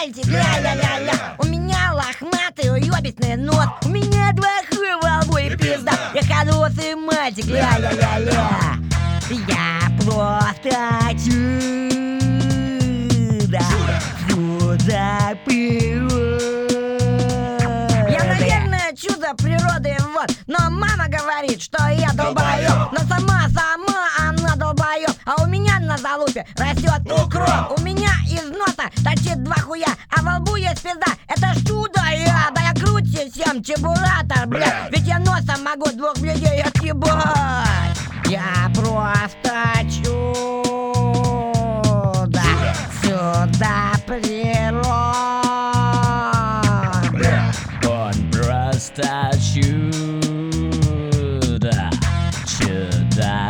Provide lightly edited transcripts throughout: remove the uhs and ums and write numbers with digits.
мальчик, ля-ля-ля-ля. У меня лохматый уёбищный нос, у меня 2 хуя во лбу и пизда. Я хороший мальчик, ля-ля-ля-ля. Я просто чудо, чудо природы. Я, наверное, чудо природы, вот. Но мама говорит, что я долбоёб. Но сама она долбоёб. А у меня на залупе растет укроп. У меня из носа торчит 2 хуя, а во лбу есть пизда. Это ж чудо я, да я круче, чем чебуратор, бля. Ведь я носом могу 2 людей отъебать. Я просто чудо, чудо природы. Он просто чудо, чудо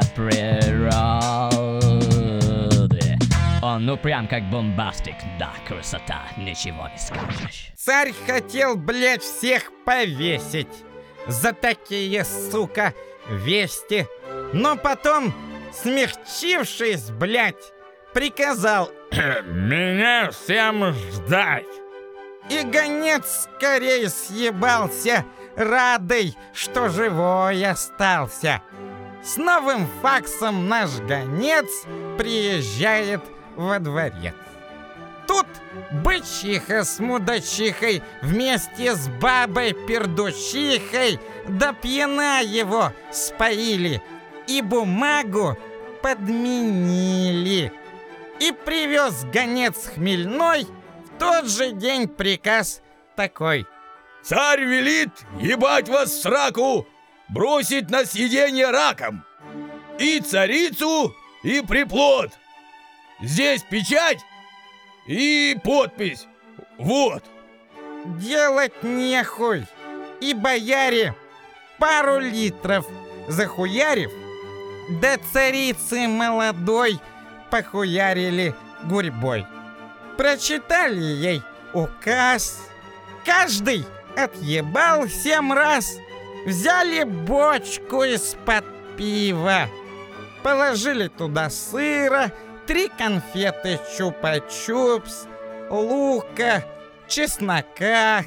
природы. Он ну прям как бомбастик, да, красота, ничего не скажешь. Царь хотел, блядь, всех повесить за такие, сука, вести. Но потом, смягчившись, блядь, приказал меня всем ждать. И гонец скорее съебался, радый, что живой остался. С новым факсом наш гонец приезжает во дворец. Тут бычиха с мудачихой вместе с бабой-пердучихой до пьяна его споили и бумагу подменили. И привез гонец хмельной в тот же день приказ такой: царь велит ебать вас в сраку, бросить на съедение раком. И царицу, и приплод. Здесь печать и подпись. Вот. Делать нехуй. И бояре, пару литров захуярив, до царицы молодой похуярили гурьбой. Прочитали ей указ, каждый отъебал 7 раз. Взяли бочку из-под пива, положили туда сыра, 3 конфеты чупа-чупс, лука, чеснока,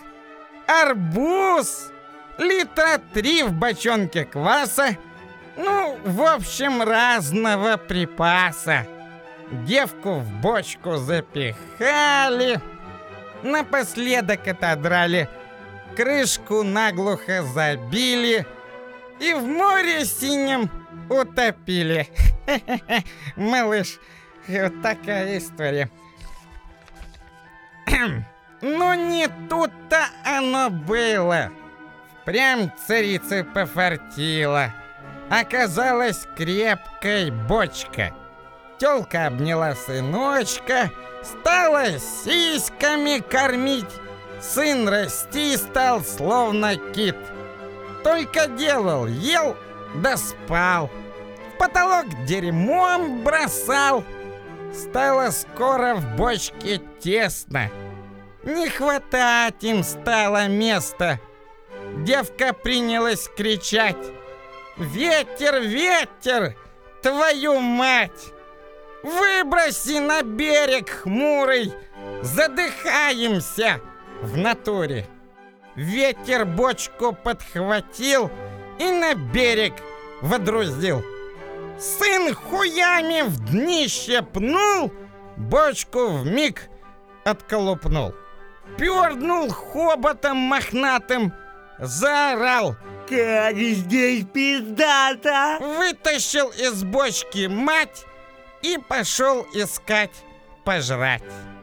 арбуз, литра 3 в бочонке кваса. Ну, в общем, разного припаса. Девку в бочку запихали, напоследок отодрали, крышку наглухо забили и в море синем утопили. Малыш, вот такая история. Но не тут-то оно было. Впрямь царице пофартило. Оказалась крепкой бочка. Тёлка обняла сыночка, стала сиськами кормить. Сын расти стал, словно кит. Только делал, ел да спал. В потолок дерьмом бросал. Стало скоро в бочке тесно. Не хватать им стало места. Девка принялась кричать: «Ветер, ветер, твою мать! Выброси на берег хмурый, задыхаемся в натуре!» Ветер бочку подхватил и на берег водрузил. Сын хуями в днище пнул, бочку вмиг отколупнул. Пёрнул хоботом мохнатым, заорал: «Как здесь пиздато!» Вытащил из бочки мать и пошел искать пожрать.